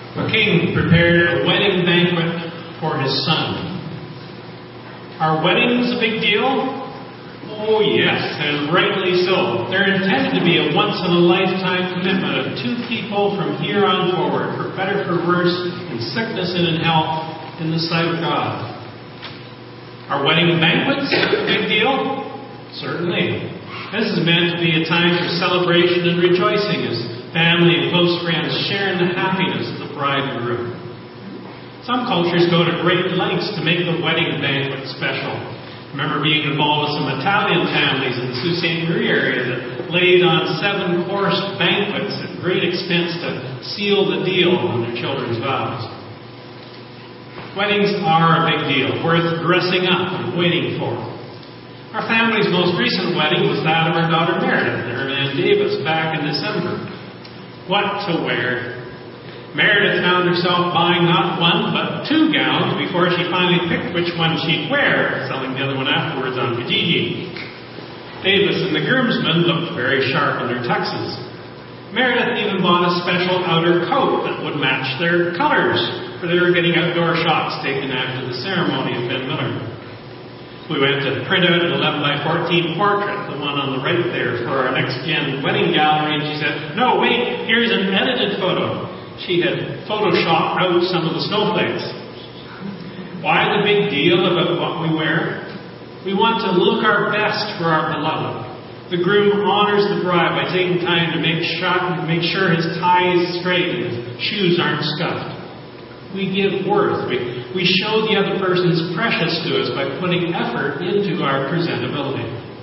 A king prepared a wedding banquet for his son. Are weddings a big deal? Oh yes, and rightly so. They're intended to be a once-in-a-lifetime commitment of two people from here on forward, for better, for worse, in sickness and in health, in the sight of God. Are wedding banquets a big deal? Certainly. This is meant to be a time for celebration and rejoicing as family and close friends share in the happiness of the bride and groom. Some cultures go to great lengths to make the wedding banquet special. I remember being involved with some Italian families in the Sault Ste. Marie area that laid on 7-course banquets at great expense to seal the deal on their children's vows. Weddings are a big deal, worth dressing up and waiting for. Our family's most recent wedding was that of our daughter Meredith and her man Davis back in December. What to wear? Meredith found herself buying not one, but 2 gowns before she finally picked which one she'd wear, selling the other one afterwards on Kijiji. Davis and the groomsmen looked very sharp in their tuxes. Meredith even bought a special outer coat that would match their colors, for they were getting outdoor shots taken after the ceremony of Ben Miller. We went to print out an 11x14 portrait, the one on the right there, for our next-gen wedding gallery, and she said, "No, wait, here's an edited photo." She had photoshopped out some of the snowflakes. Why the big deal about what we wear? We want to look our best for our beloved. The groom honors the bride by taking time to make sure his tie is straight and his shoes aren't scuffed. We give worth. We show the other person's precious to us by putting effort into our presentability.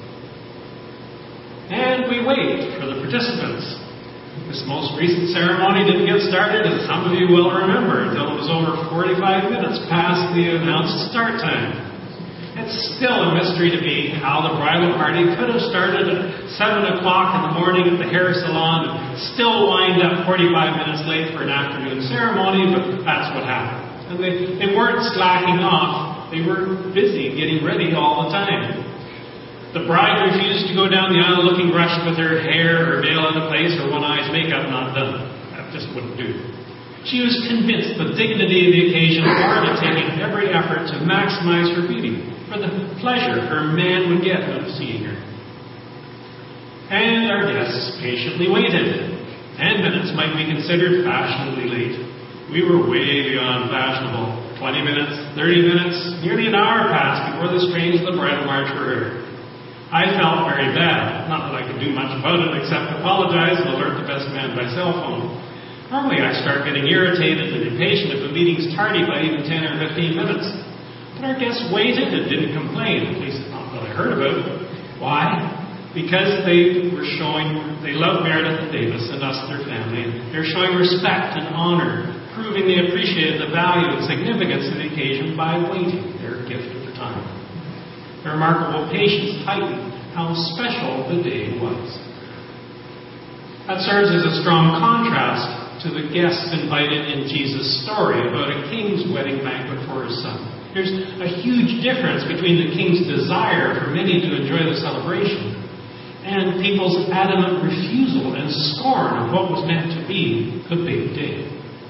And we wait for the participants. This most recent ceremony didn't get started, as some of you will remember, until it was over 45 minutes past the announced start time. It's still a mystery to me how the bridal party could have started at 7 o'clock in the morning at the hair salon and still wind up 45 minutes late for an afternoon ceremony, but that's what happened. And they weren't slacking off. They were busy getting ready all the time. The bride refused to go down the aisle looking rushed with her hair or veil out of place or one eye's makeup not done. That just wouldn't do. She was convinced the dignity of the occasion warranted taking every effort to maximize her beauty for the pleasure her man would get out of seeing her. And our guests patiently waited. 10 minutes might be considered fashionably late. We were way beyond fashionable. 20 minutes, 30 minutes, nearly an hour passed before the strains of the bridal march were heard. I felt very bad. Not that I could do much about it except apologize and alert the best man by cell phone. Normally I start getting irritated and impatient if the meeting's tardy by even 10 or 15 minutes. But our guests waited and didn't complain, at least not what I heard about. Why? Because they love Meredith and Davis and us, their family. They're showing respect and honor, proving they appreciated the value and significance of the occasion by waiting, their gift of the time. Their remarkable patience heightened how special the day was. That serves as a strong contrast to the guests invited in Jesus' story about a king's wedding banquet for his son. There's a huge difference between the king's desire for many to enjoy the celebration and people's adamant refusal and scorn of what was meant to be the big day.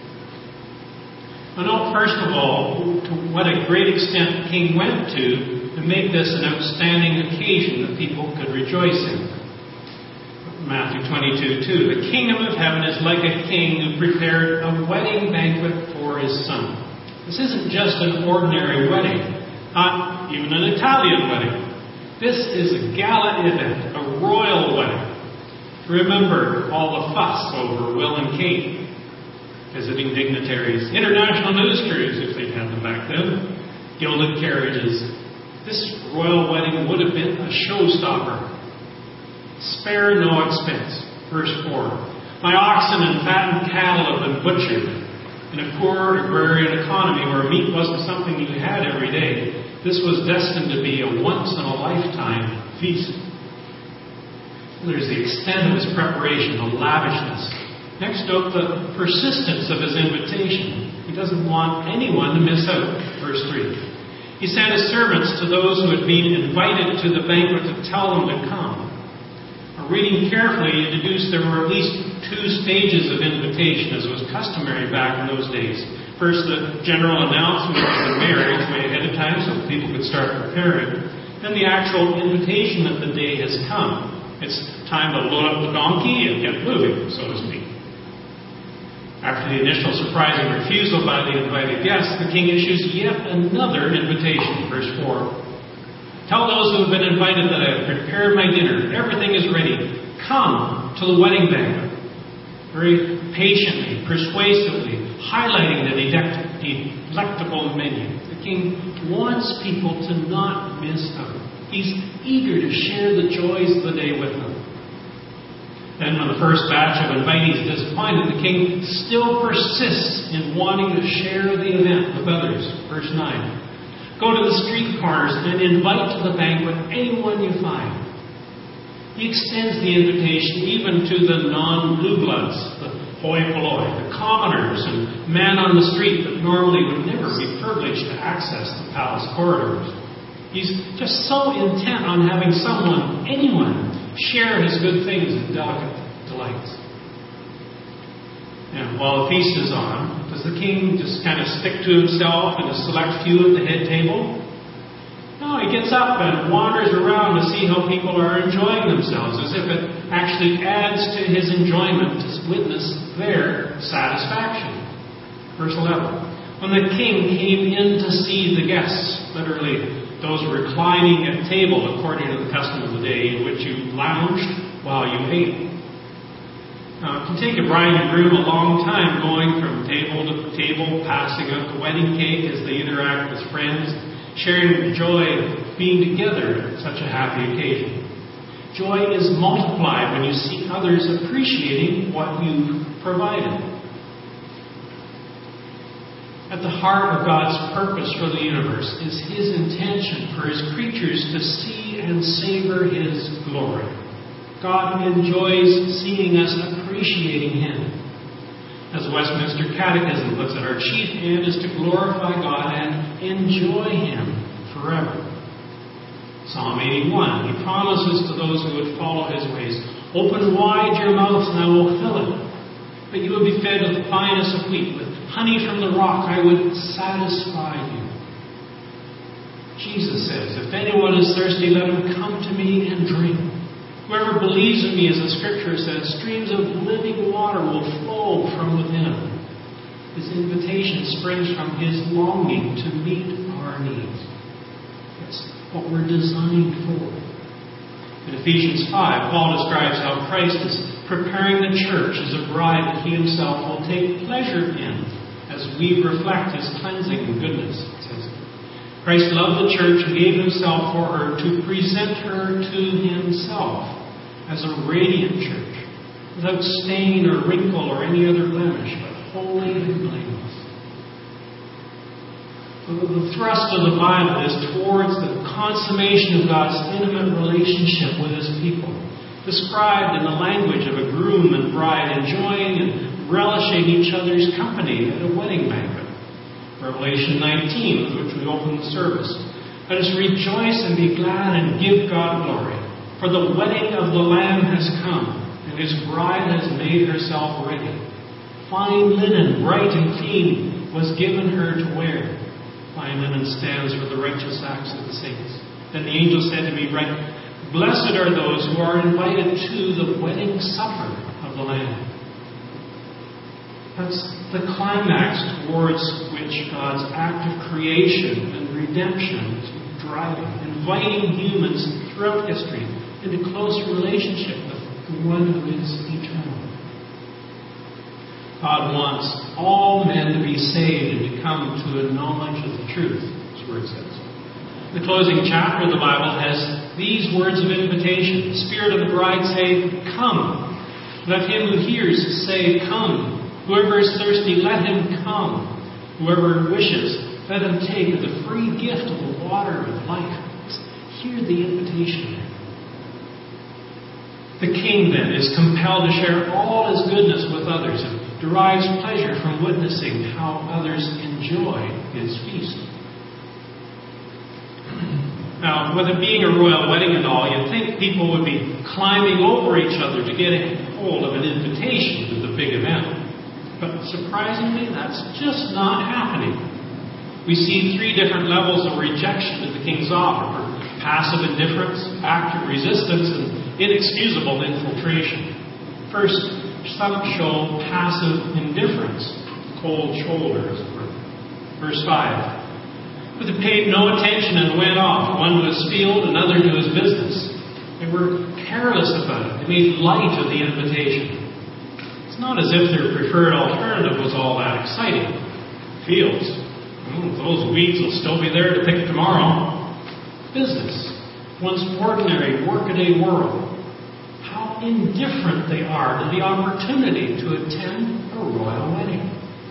Now note, first of all, to what a great extent the king went to make this an outstanding occasion that people could rejoice in. Matthew 22:2, the kingdom of heaven is like a king who prepared a wedding banquet for his son. This isn't just an ordinary wedding, not even an Italian wedding. This is a gala event, a royal wedding. Remember all the fuss over Will and Kate, visiting dignitaries, international news crews, if they'd had them back then, gilded carriages. This royal wedding would have been a showstopper. Spare no expense. Verse 4. My oxen and fattened cattle have been butchered. In a poor agrarian economy where meat wasn't something you had every day, this was destined to be a once-in-a-lifetime feast. There's the extent of his preparation, the lavishness. Next, note the persistence of his invitation. He doesn't want anyone to miss out. Verse 3. He sent his servants to those who had been invited to the banquet to tell them to come. A Reading carefully, you deduce there were at least 2 stages of invitation, as was customary back in those days. First, the general announcement of the marriage way ahead of time so that people could start preparing. Then the actual invitation that the day has come. It's time to load up the donkey and get moving, so to speak. After the initial surprising refusal by the invited guests, the king issues yet another invitation. Verse 4. Tell those who have been invited that I have prepared my dinner. Everything is ready. Come to the wedding banquet. Very patiently, persuasively, highlighting the delectable menu. The king wants people to not miss out. He's eager to share the joys of the day with them. Then when the first batch of invitees is disappointed, the king still persists in wanting to share the event with others. Verse 9. Go to the street corners and invite to the banquet anyone you find. He extends the invitation even to the non-blue bloods, the hoi polloi, the commoners and men on the street that normally would never be privileged to access the palace corridors. He's just so intent on having someone, anyone, share his good things and delicate delights. And while the feast is on, does the king just kind of stick to himself and a select few at the head table? No, he gets up and wanders around to see how people are enjoying themselves, as if it actually adds to his enjoyment to witness their satisfaction. Verse 11. When the king came in to see the guests, literally those reclining at table according to the custom of the day in which you lounged while you ate. Now, it can take a bride and groom a long time going from table to table, passing out the wedding cake as they interact with friends, sharing the joy of being together at such a happy occasion. Joy is multiplied when you see others appreciating what you've provided. At the heart of God's purpose for the universe is His intention for His creatures to see and savor His glory. God enjoys seeing us appreciating Him. As the Westminster Catechism puts it, our chief end is to glorify God and enjoy Him forever. Psalm 81, He promises to those who would follow His ways, open wide your mouth and I will fill it. But you will be fed with the finest of wheat, with honey from the rock I would satisfy you. Jesus says, if anyone is thirsty, let him come to me and drink. Whoever believes in me, as the Scripture says, streams of living water will flow from within him. His invitation springs from His longing to meet our needs. That's what we're designed for. In Ephesians 5, Paul describes how Christ is preparing the church as a bride that He Himself will take pleasure in as we reflect His cleansing and goodness. It says, Christ loved the church and gave Himself for her to present her to Himself as a radiant church, without stain or wrinkle or any other blemish, but holy and blameless. The thrust of the Bible is towards the consummation of God's intimate relationship with His people, described in the language of a groom and bride enjoying and relishing each other's company at a wedding banquet. Revelation 19, with which we open the service. Let us rejoice and be glad and give God glory. For the wedding of the Lamb has come, and His bride has made herself ready. Fine linen, bright and clean, was given her to wear. Fine linen stands for the righteous acts of the saints. Then the angel said to me, Write, blessed are those who are invited to the wedding supper of the Lamb. That's the climax towards which God's act of creation and redemption is driving, inviting humans throughout history into close relationship with the one who is eternal. God wants all men to be saved and to come to a knowledge of the truth, His Word says. The closing chapter of the Bible has these words of invitation. The Spirit of the bride say, Come. Let him who hears say, Come. Whoever is thirsty, let him come. Whoever wishes, let him take the free gift of the water of life. Hear the invitation. The king, then, is compelled to share all his goodness with others and derives pleasure from witnessing how others enjoy his feast. Now, with it being a royal wedding and all, you'd think people would be climbing over each other to get a hold of an invitation to the big event. But surprisingly, that's just not happening. We see 3 different levels of rejection of the king's offer: passive indifference, active resistance, and inexcusable infiltration. First, some show passive indifference, cold shoulder, as it were. Verse 5. But they paid no attention and went off, one to his field, another to his business. They were careless about it. They made light of the invitation. It's not as if their preferred alternative was all that exciting. Fields. Those weeds will still be there to pick tomorrow. Business. One's ordinary workaday world. How indifferent they are to the opportunity to attend a royal wedding.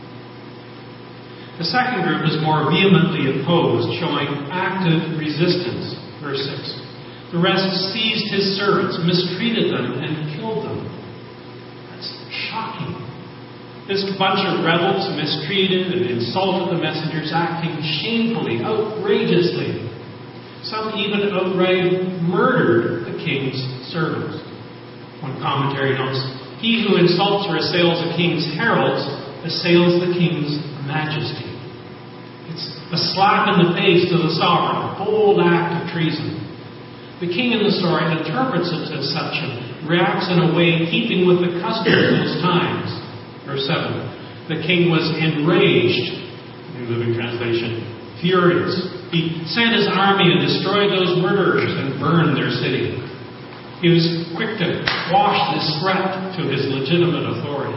The second group is more vehemently opposed, showing active resistance. Verse 6. The rest seized his servants, mistreated them, and killed them. That's shocking. This bunch of rebels mistreated and insulted the messengers, acting shamefully, outrageously. Some even outright murdered the king's servants. One commentary notes, he who insults or assails a king's heralds assails the king's majesty. It's a slap in the face to the sovereign, a bold act of treason. The king in the story interprets it as such and reacts in a way keeping with the custom of those times. Verse 7. The king was enraged, New Living Translation, furious. He sent his army and destroyed those murderers and burned their city. He was quick to quash this threat to his legitimate authority.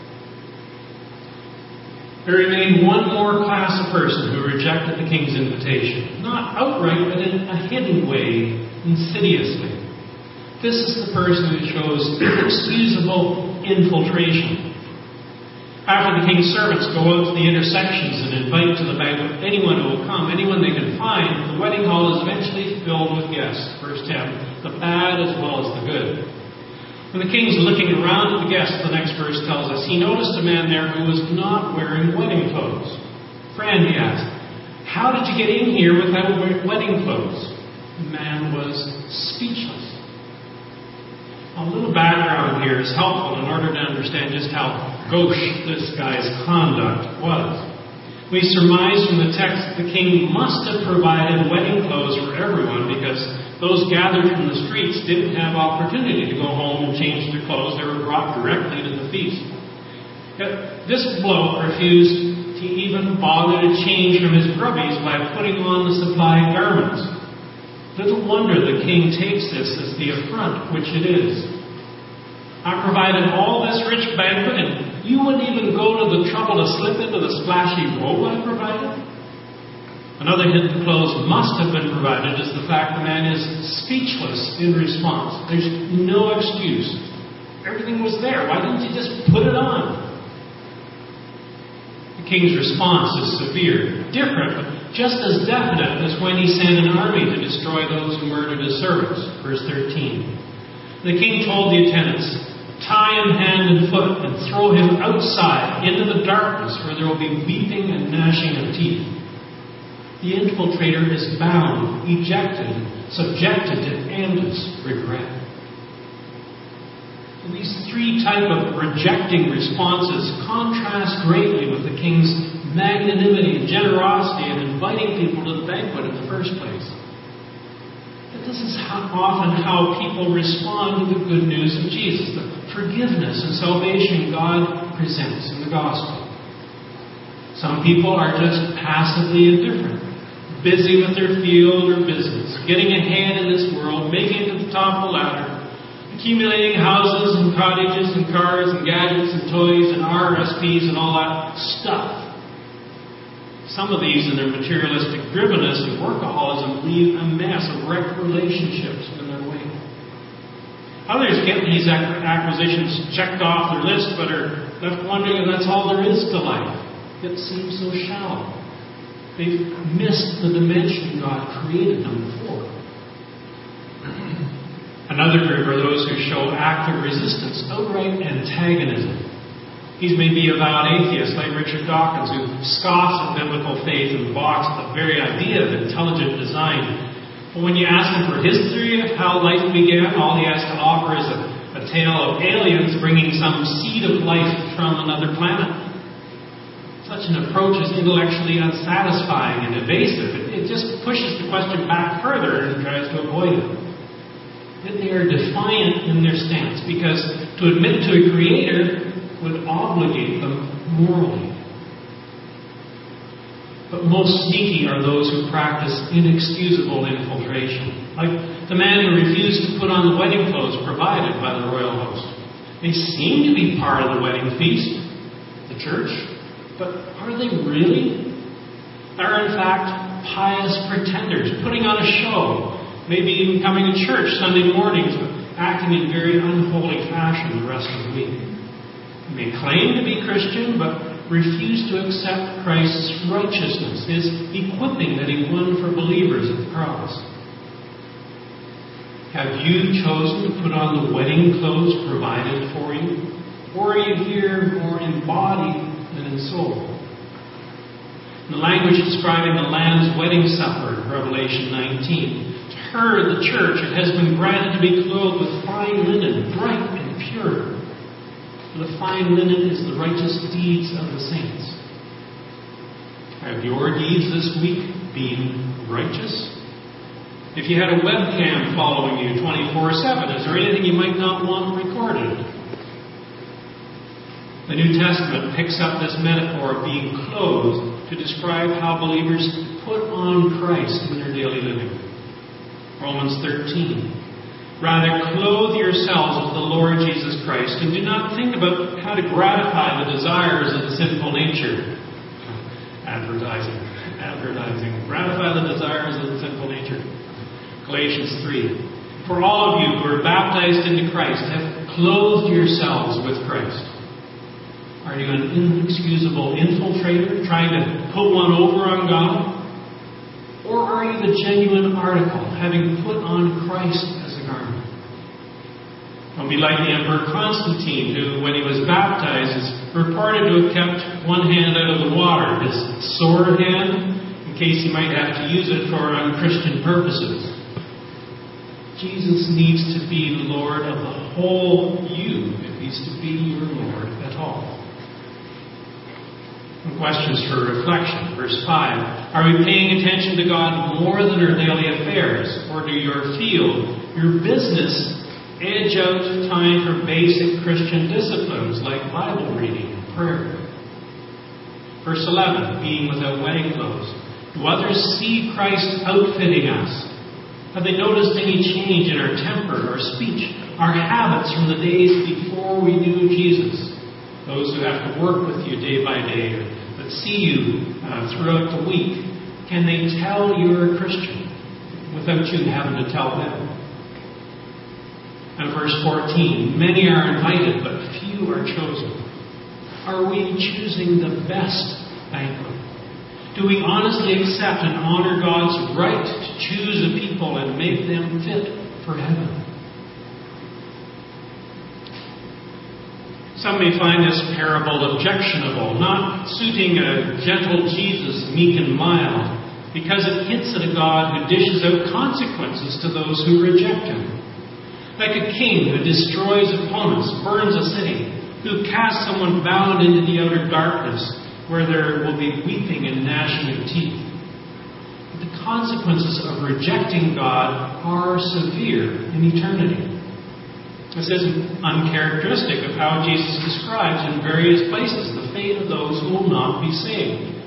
There remained one more class of person who rejected the king's invitation. Not outright, but in a hidden way, insidiously. This is the person who shows inexcusable infiltration. After the king's servants go out to the intersections and invite to the banquet anyone who will come, anyone they can find, the wedding hall is eventually filled with guests. Verse 10, the bad as well as the good. When the king's looking around at the guests, the next verse tells us, he noticed a man there who was not wearing wedding clothes. Friend, he asked, how did you get in here without wedding clothes? The man was speechless. A little background here is helpful in order to understand just how gauche this guy's conduct was. We surmise from the text that the king must have provided wedding clothes for everyone because those gathered from the streets didn't have opportunity to go home and change their clothes. They were brought directly to the feast. Yet this bloke refused to even bother to change from his grubbies by putting on the supplied garments. Little wonder the king takes this as the affront which it is. I provided all this rich banquet and you wouldn't even go to the trouble to slip into the splashy robe I provided? Another hint the clothes must have been provided is the fact the man is speechless in response. There's no excuse. Everything was there. Why didn't you just put it on? The king's response is severe, different, but just as definite as when he sent an army to destroy those who murdered his servants. Verse 13. The king told the attendants, tie him hand and foot and throw him outside into the darkness where there will be weeping and gnashing of teeth. The infiltrator is bound, ejected, subjected to endless regret. And these 3 types of rejecting responses contrast greatly with the king's magnanimity and generosity in inviting people to the banquet in the first place. But this is often how people respond to the good news of Jesus, the forgiveness and salvation God presents in the gospel. Some people are just passively indifferent, busy with their field or business, getting ahead in this world, making it to the top of the ladder, accumulating houses and cottages and cars and gadgets and toys and RSPs and all that stuff. Some of these, in their materialistic drivenness and workaholism, leave a mess of wrecked relationships in their wake. Others get these acquisitions checked off their list, but are left wondering if that's all there is to life. It seems so shallow. They've missed the dimension God created them for. Another group are those who show active resistance, outright antagonism. These may be avowed atheists like Richard Dawkins, who scoffs at biblical faith and balks at the very idea of intelligent design. But when you ask him for history of how life began, all he has to offer is a tale of aliens bringing some seed of life from another planet. Such an approach is intellectually unsatisfying and evasive. It just pushes the question back further and tries to avoid it. Yet they are defiant in their stance, because to admit to a creator would obligate them morally. But most sneaky are those who practice inexcusable infiltration, like the man who refused to put on the wedding clothes provided by the royal host. They seem to be part of the wedding feast, the church, but are they really? They're in fact pious pretenders, putting on a show, maybe even coming to church Sunday mornings, but acting in very unholy fashion the rest of the week. They may claim to be Christian, but refuse to accept Christ's righteousness, his equipping that he won for believers at the cross. Have you chosen to put on the wedding clothes provided for you? Or are you here more in body than in soul? In the language describing the Lamb's wedding supper in Revelation 19, to her, the church, it has been granted to be clothed with fine linen, bright and pure. The fine linen is the righteous deeds of the saints. Have your deeds this week been righteous? If you had a webcam following you 24/7, is there anything you might not want recorded? The New Testament picks up this metaphor of being clothed to describe how believers put on Christ in their daily living. Romans 13. Rather, clothe yourselves with the Lord Jesus Christ, and do not think about how to gratify the desires of the sinful nature. Advertising. Gratify the desires of the sinful nature. Galatians 3. For all of you who are baptized into Christ have clothed yourselves with Christ. Are you an inexcusable infiltrator trying to put one over on God? Or are you the genuine article, having put on Christ as a garment? Don't be like the Emperor Constantine, who, when he was baptized, is reported to have kept one hand out of the water, his sword hand, in case he might have to use it for unchristian purposes. Jesus needs to be Lord of the whole you, if he's to be your Lord at all. Questions for reflection. Verse 5. Are we paying attention to God more than our daily affairs? Or do your field, your business, edge out time for basic Christian disciplines like Bible reading and prayer? Verse 11. Being without wedding clothes. Do others see Christ outfitting us? Have they noticed any change in our temper, our speech, our habits from the days before we knew Jesus? Those who have to work with you day by day, or that see you throughout the week, can they tell you're a Christian without you having to tell them? And verse 14, many are invited, but few are chosen. Are we choosing the best banquet? Do we honestly accept and honor God's right to choose a people and make them fit for heaven? Some may find this parable objectionable, not suiting a gentle Jesus, meek and mild, because it hints at a God who dishes out consequences to those who reject him. Like a king who destroys opponents, burns a city, who casts someone bound into the outer darkness, where there will be weeping and gnashing of teeth. But the consequences of rejecting God are severe in eternity. This isn't uncharacteristic of how Jesus describes in various places the fate of those who will not be saved.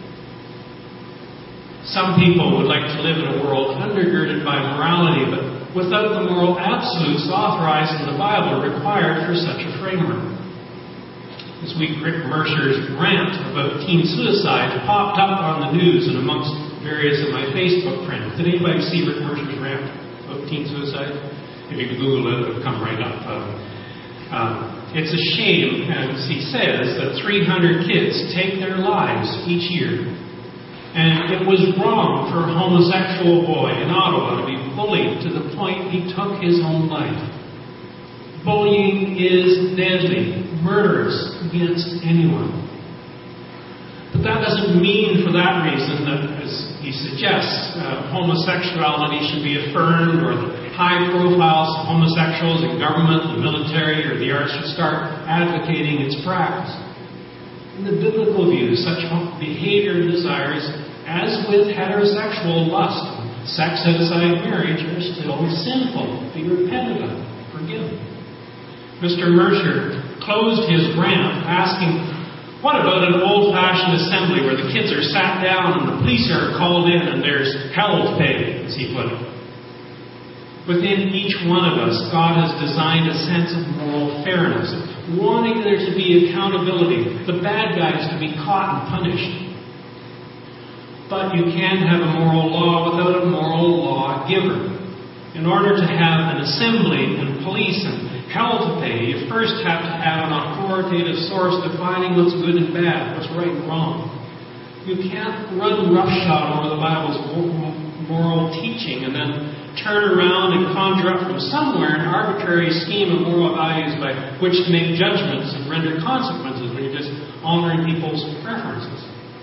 Some people would like to live in a world undergirded by morality, but without the moral absolutes authorized in the Bible required for such a framework. This week, Rick Mercer's rant about teen suicide popped up on the news and amongst various of my Facebook friends. Did anybody see Rick Mercer's rant about teen suicide? If you Google it, it'll come right up. It's a shame, as he says, that 300 kids take their lives each year. And it was wrong for a homosexual boy in Ottawa to be bullied to the point he took his own life. Bullying is deadly, murderous against anyone. But that doesn't mean for that reason that, as he he suggests homosexuality should be affirmed, or that high-profile homosexuals in government, the military, or the arts should start advocating its practice. In the biblical view, such behavior and desires, as with heterosexual lust, sex outside marriage, are still sinful. Be repented of, forgiven. Mr. Mercer closed his rant asking, what about an old-fashioned assembly where the kids are sat down and the police are called in and there's hell to pay, as he put it? Within each one of us, God has designed a sense of moral fairness, wanting there to be accountability, the bad guys to be caught and punished. But you can't have a moral law without a moral lawgiver. In order to have an assembly and police and hell to pay, you first have to have an authoritative source defining what's good and bad, what's right and wrong. You can't run roughshod over the Bible's moral teaching and then turn around and conjure up from somewhere an arbitrary scheme of moral values by which to make judgments and render consequences when you're just honoring people's preferences.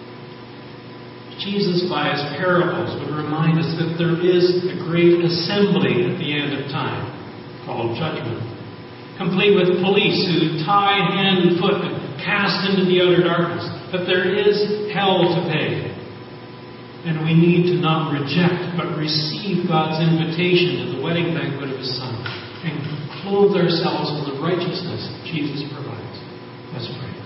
Jesus, by his parables, would remind us that there is a great assembly at the end of time, called judgment, complete with police who tie hand and foot and cast into the outer darkness, that there is hell to pay. And we need to not reject, but receive God's invitation to the wedding banquet of his Son and clothe ourselves in the righteousness Jesus provides. Let's pray.